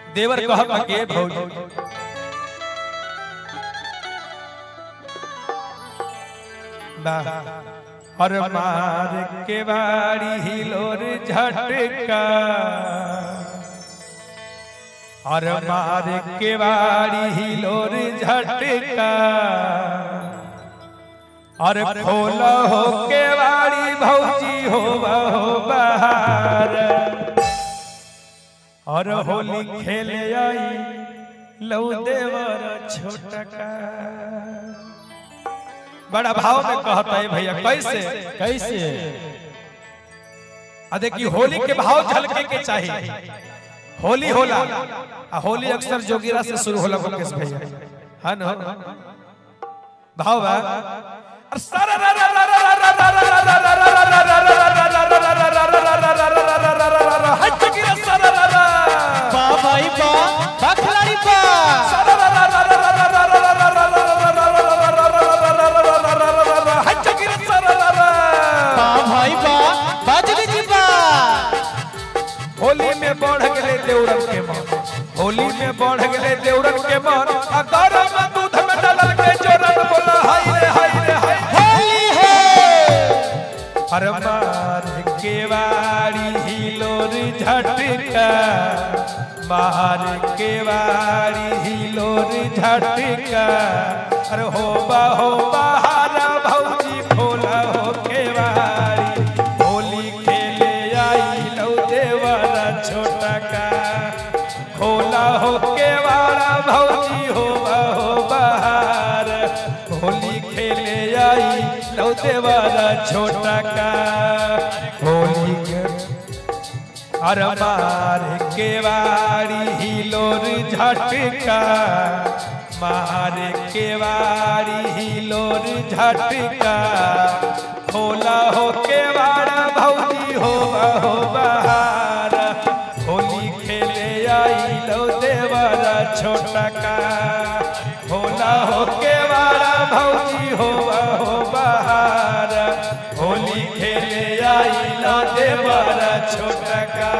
देवर कहत के भौजी और मार के बाड़ी हिलोर झटका और मार के बाड़ी हिलोर झटका और खोला हो के बाड़ी भौजी हो बाहर और होली खेले आई लौ देवर छोटका। बड़ा भाव में कहता है भैया कैसे कैसे देखिए होली के भाव झलके के चाहिए। होली होला होली अक्सर जोगिरा से शुरू होला मुकेश भैया है ना भाव होली में बढ़ गए देवरन के मन होली में बढ़ गए देवरन के मन गरम दूध में डालल के जोरन बोला हाय रे हाय रे हाय होली है हर मार के वाड़ी हिलोर झटका मार के वाड़ी हिलोर झटका अरे हो बाहर भौजी भोला हो के वाड़ी होली खेले आई लौ देवर छोटका भोला हो के वाड़ा भौजी हो बाहर होली खेले आई लौ देवर छोटका होली अरे मार के वाड़ी हिलोर झटका मार के वाड़ी हिलोर झटका भोला हो के वाड़ा भौजी हो बाहर होली खेले आई लौ देवर छोटका भोला हो के वाड़ा भौजी हो बाहर होली खेले आई लौ देवर छोटका।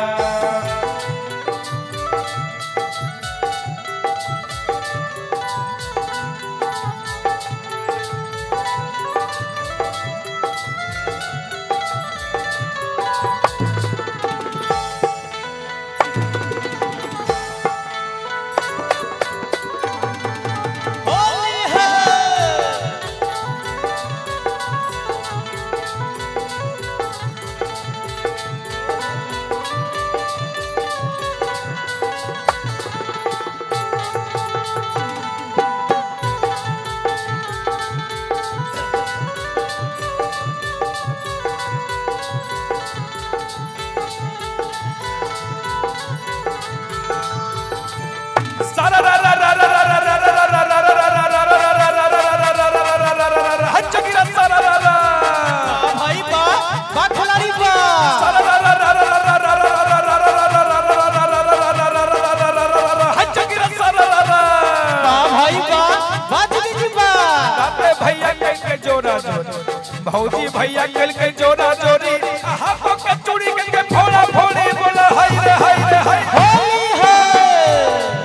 भौजी भैया कल के जोड़ा जोड़ी हाथों के चूड़ी के फोड़ा फोड़ी बोला हाय रे हाय रे हाय होली है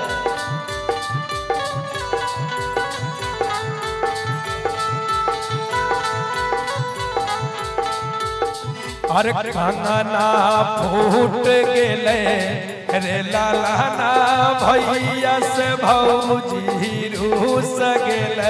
अरे कंगना फूट गेले रे लाला ना भैया से भौजी रूस गेले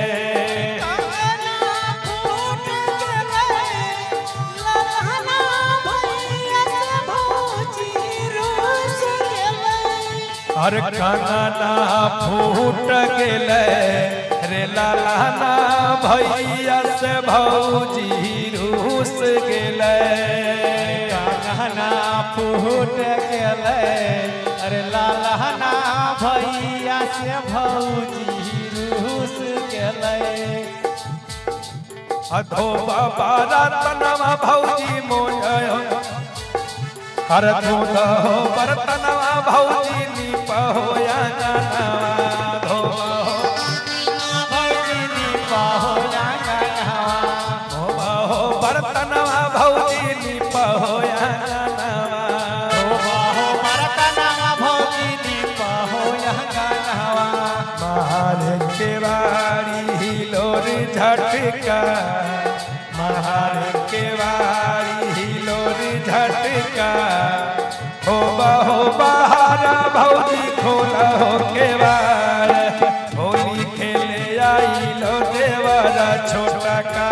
अरे कंगना फूट गेले रे लाला ना भैया से भौजी रूस गेले कंगना फूट गेले अरे लाला ना भैया से भौजी रूस गेले अधो बाबा रतनवा भौजी मोयो हर दूध हो बर्तनवा भौजी नीप होया जानवा धो भौजी नीप होया जानवा हो बर्तनवा भौजी नीप होया जानवा हो बर्तनवा भौजी झटका महार के वारी हिलोरी झटका हो बहारा भौजी खोला हो के वार होली खेले आई लो देवरा छोटा का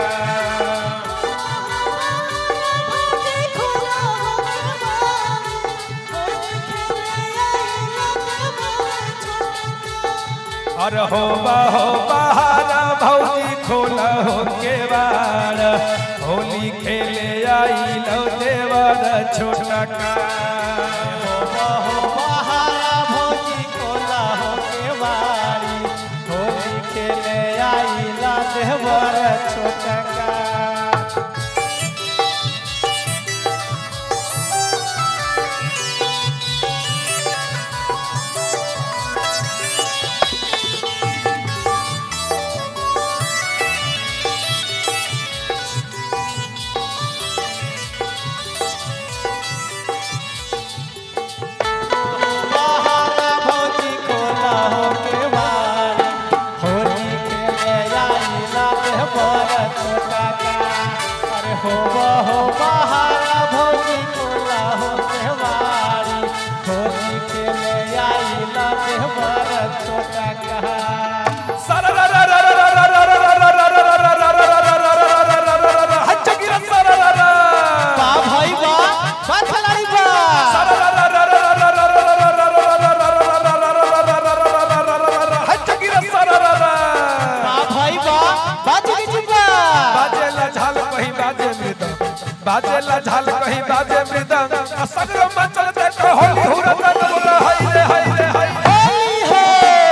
और हो बहारा भौजी खोला हो के बार होली खेले आई लो देवर छोटा का हो बहारा भौजी खोला हो के बारी होली खेले आई ला देवर छोटा का हो बहारा भौजी खोला हो के बारी होली खेले आई ला देवर छोटा का बाजेला झाल कहीं बाजे मृदंग सगरो मचल दे तो होली हुरत बोल हाय रे हाय रे हाय होली है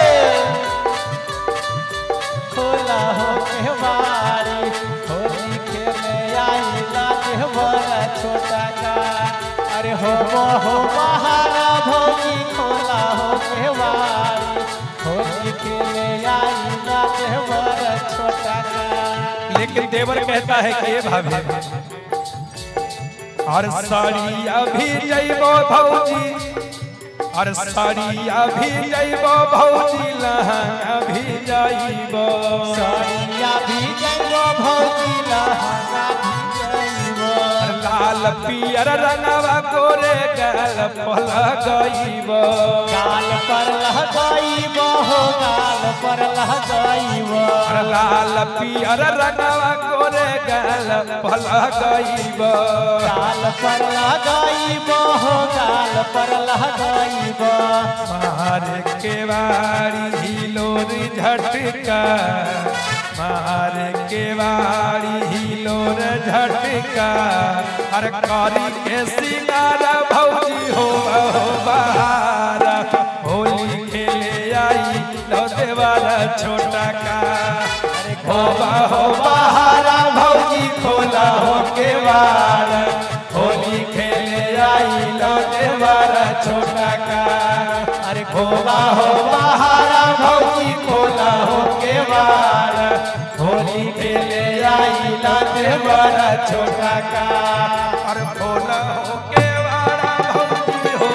खोला हो के बारी होली खेले आई ला देवर छोटा का अरे हो बहारा भौजी खोला हो के बारी होली खेले आई ला देवर छोटा का लेकिन देवर कहता है कि ये भाभी और साड़ी अभी जइबो भौजी और साड़ी अभी जइबो भौजी लहंगा भी जइबो साड़ी अभी जइबो भौजी लहंगा भी जइबो लाल पियर रंगवा गोरे गाल पर लगाइबो गाल पर लगाइबो हो गाल पर लगाइबो लाल पियर रंगवा गोरे गाल पर लगाइबो गाल पर लगाइबो हो गाल पर लगाइबो मारे के वारी हिलोरी झटका मारे के वारी हिलोर झटका हर कारी के सिंगार भौजी हो बहारा होली खेले आई लो देवारा छोटा का हो बहारा भौजी खोला हो के वार होली खेले आई लो देवारा छोटा का अरे हो बहारा भौजी खोला हो के वार होली खेले आई लो देवारा छोटा का अरे खोला हो के वारा भौजी हो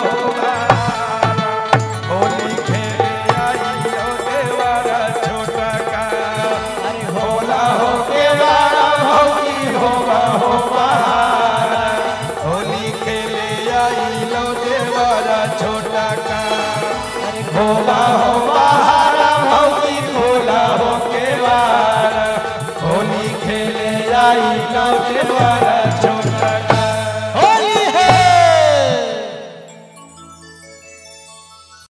होली खेले आई लो देवारा छोटा का अरे होला हो के वारा भौजी हो बहारा होली खेले आई लो देवारा छोटा का अरे होला हो बहारा भौजी खोला हो के वारा होली खेले आई लो देवारा